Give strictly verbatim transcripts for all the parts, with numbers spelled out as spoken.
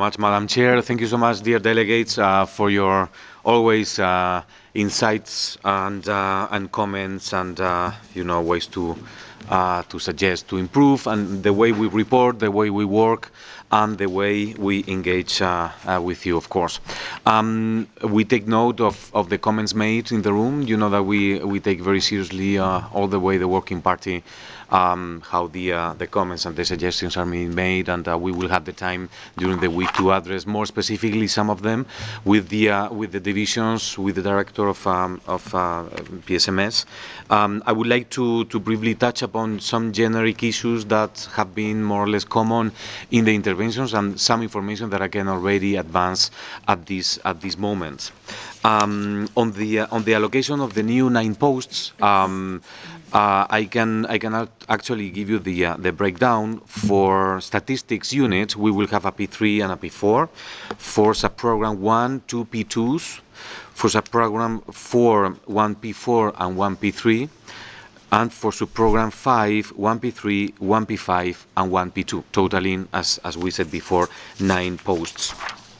much, Madam Chair. Thank you so much, dear delegates, uh, for your always uh, insights and uh, and comments and uh, you know ways to uh, to suggest to improve and the way we report, the way we work, and the way we engage uh, uh, with you, of course. Um, we take note of, of the comments made in the room. You know that we we take very seriously uh, all the way the Working Party, um, how the uh, the comments and the suggestions are being made, and uh, we will have the time during the week to address more specifically some of them with the uh, with the divisions, with the director of um, of uh, P S M S. Um, I would like to to briefly touch upon some generic issues that have been more or less common in the interventions and some information that I can already advance at this at this moment. Um, on the uh, on the allocation of the new nine posts, um, uh, I can I can actually give you the uh, the breakdown. For statistics units, we will have a P three and a P four. For subprogram one, two P twos. For subprogram four, one P four and one P three. And for subprogram five, one P three, one P five, and one P two, totaling, as, as we said before, nine posts.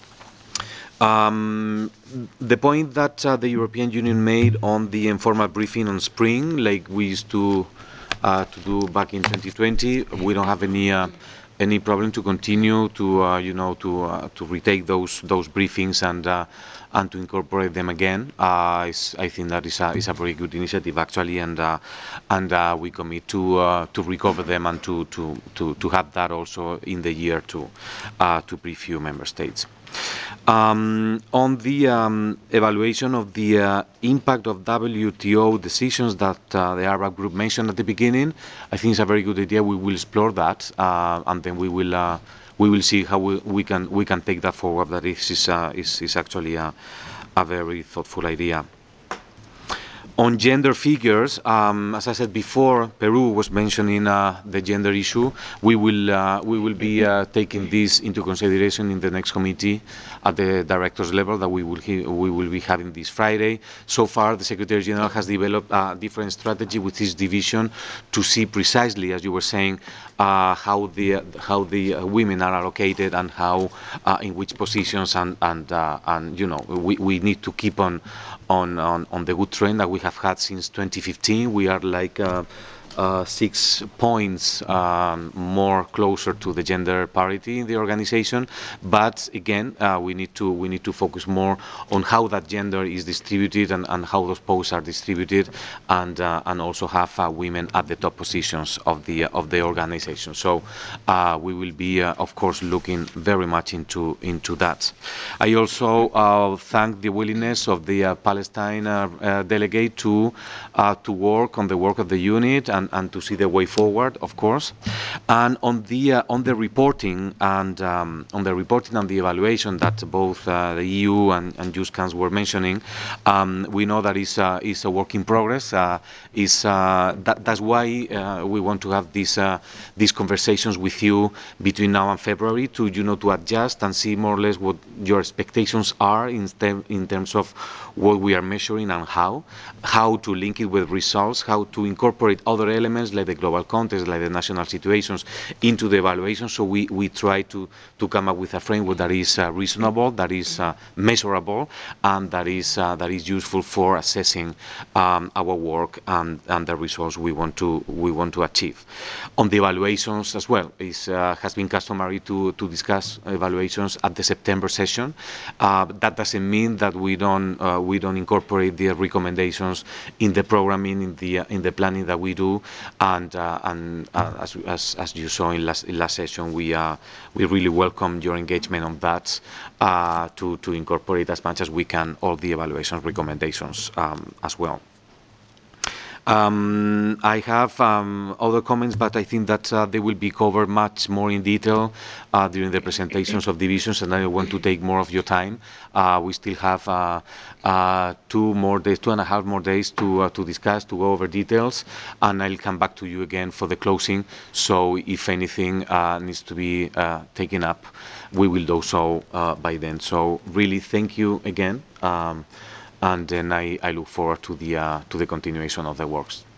Um, the point that uh, the European Union made on the informal briefing on spring, like we used to uh, to do back in twenty twenty, we don't have any uh, any problem to continue to uh, you know to uh, to retake those those briefings and uh, and to incorporate them again. Uh, I think that is a is a very good initiative actually, and uh, and uh, we commit to uh, to recover them and to to to to have that also in the year to uh, to brief you member states. Um, on the um, evaluation of the uh, impact of W T O decisions that uh, the Arab group mentioned at the beginning, I think it's a very good idea. We will explore that, uh, and then we will uh, we will see how we, we can we can take that forward. That is is, uh, is, is actually a, a very thoughtful idea. On gender figures, um, as I said before, Peru was mentioning uh, the gender issue. We will uh, we will be uh, taking this into consideration in the next committee at the directors level that we will we will be having this Friday. So far, the Secretary General has developed a different strategy with his division to see precisely, as you were saying, uh, how the how the uh, women are allocated and how uh, in which positions, and and uh, and you know we we need to keep on on on on the good trend that we have had since twenty fifteen. We are like uh, uh, six points um, more closer to the gender parity in the organization. But again, uh, we need to we need to focus more on how that gender is distributed and, and how those posts are distributed, and uh, and also have uh, women at the top positions of the of the organization. So uh, we will be, uh, of course, looking very much into into that. I also uh, thank the willingness of the uh, Palestine uh, uh, delegate to uh, to work on the work of the unit and, and to see the way forward, of course. And on the uh, on the reporting and um, on the reporting and the evaluation that both uh, the E U and, and JUSCANS were mentioning, um, we know that is uh, is a work in progress. Uh, is uh, that that's why uh, we want to have these uh, these conversations with you between now and February to you know to adjust and see more or less what your expectations are in, term, in terms of what we are measuring and how, how to link it with results, how to incorporate other elements like the global context, like the national situations into the evaluation. So we, we try to, to come up with a framework that is uh, reasonable, that is uh, measurable, and that is uh, that is useful for assessing um, our work and, and the results we want to we want to achieve. On the evaluations as well, it uh, has been customary to, to discuss evaluations at the September session. Uh, that doesn't mean that we don't uh, we don't incorporate the recommendations in the programming, in the uh, in the planning that we do, and uh, and uh, as, as as you saw in last in last session, we uh, we really welcome your engagement on that uh, to to incorporate as much as we can all the evaluation recommendations um, as well. Um, I have um, other comments, but I think that uh, they will be covered much more in detail uh, during the presentations of divisions, and I don't want to take more of your time. Uh, we still have uh, uh, two more days, two and a half more days to uh, to discuss, to go over details, and I'll come back to you again for the closing. So if anything uh, needs to be uh, taken up, we will do so uh, by then. So really, thank you again. Um, and then I, I look forward to the uh, to the continuation of the works.